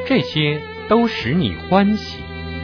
这些都使你欢喜。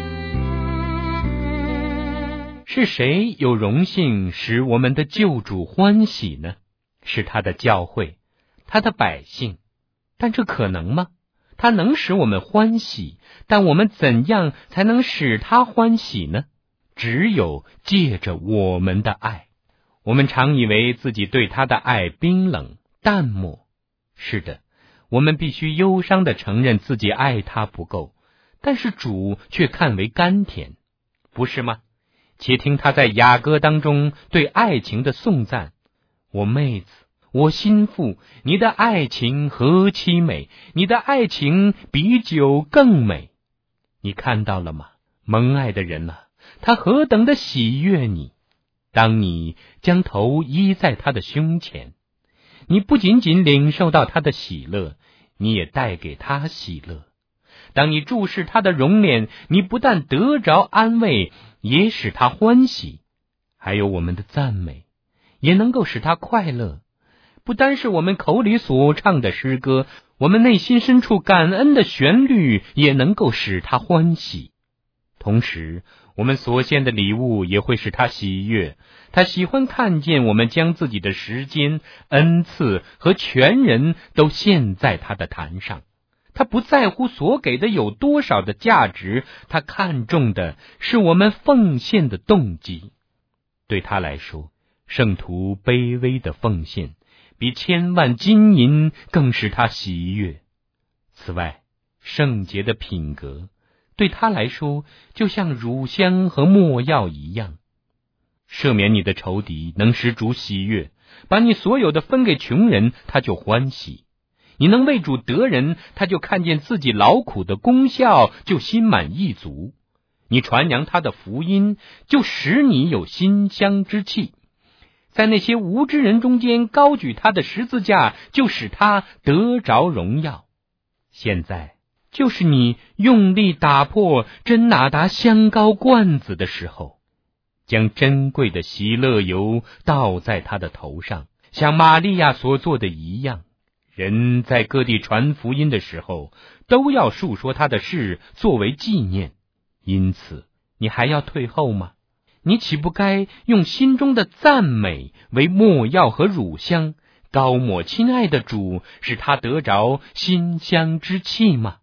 是谁有荣幸使我们的救主欢喜呢？是他的教会，他的百姓。但这可能吗？他能使我们欢喜，但我们怎样才能使他欢喜呢？只有借着我们的爱。我们常以为自己对他的爱冰冷淡漠。是的，我们必须忧伤地承认自己爱他不够，但是主却看为甘甜，不是吗？且听他在雅歌当中对爱情的颂赞：我妹子，我心腹，你的爱情何其美，你的爱情比酒更美。你看到了吗？蒙爱的人啊，他何等的喜悦你。当你将头依在他的胸前，你不仅仅领受到他的喜乐，你也带给他喜乐。当你注视他的容脸，你不但得着安慰，也使他欢喜。还有我们的赞美也能够使他快乐。不单是我们口里所唱的诗歌，我们内心深处感恩的旋律也能够使他欢喜。同时我们所献的礼物也会使他喜悦。他喜欢看见我们将自己的时间、恩赐和全人都献在他的坛上。他不在乎所给的有多少的价值，他看重的是我们奉献的动机。对他来说，圣徒卑微的奉献比千万金银更使他喜悦。此外，圣洁的品格对他来说就像乳香和没药一样。赦免你的仇敌能使主喜悦，把你所有的分给穷人，他就欢喜。你能为主得人，他就看见自己劳苦的功效，就心满意足。你传扬他的福音，就使你有馨香之气。在那些无知人中间高举他的十字架，就使他得着荣耀。现在就是你用力打破真哪噠香膏罐子的时候，将珍贵的喜乐油倒在他的头上，像玛利亚所做的一样。人在各地传福音的时候，都要述说他的事作为纪念。因此你还要退后吗？你岂不该用心中的赞美为没药和乳香，高抹亲爱的主，使他得着馨香之气吗？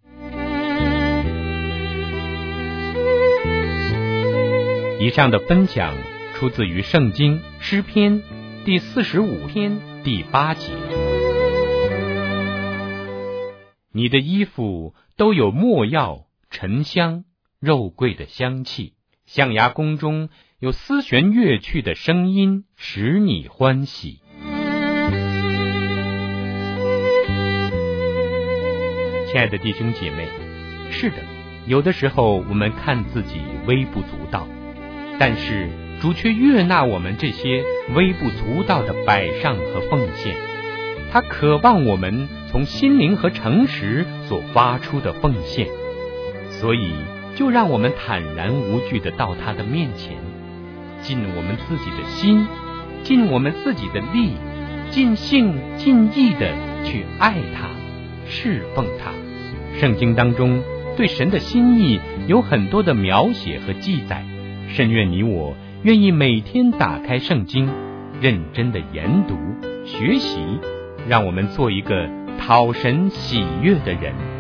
以上的分享出自于圣经诗篇第45篇第8节。你的衣服都有没药、沉香、肉桂的香气，象牙宫中有丝弦乐曲的声音，使你欢喜。亲爱的弟兄姐妹，是的，有的时候我们看自己微不足道，但是主却悦纳我们这些微不足道的摆上和奉献。他渴望我们从心灵和诚实所发出的奉献，所以就让我们坦然无惧地到他的面前，尽我们自己的心，尽我们自己的力，尽性尽意地去爱他，侍奉他。圣经当中对神的心意有很多的描写和记载，甚愿你我愿意每天打开圣经，认真的研读学习，让我们做一个讨神喜悦的人。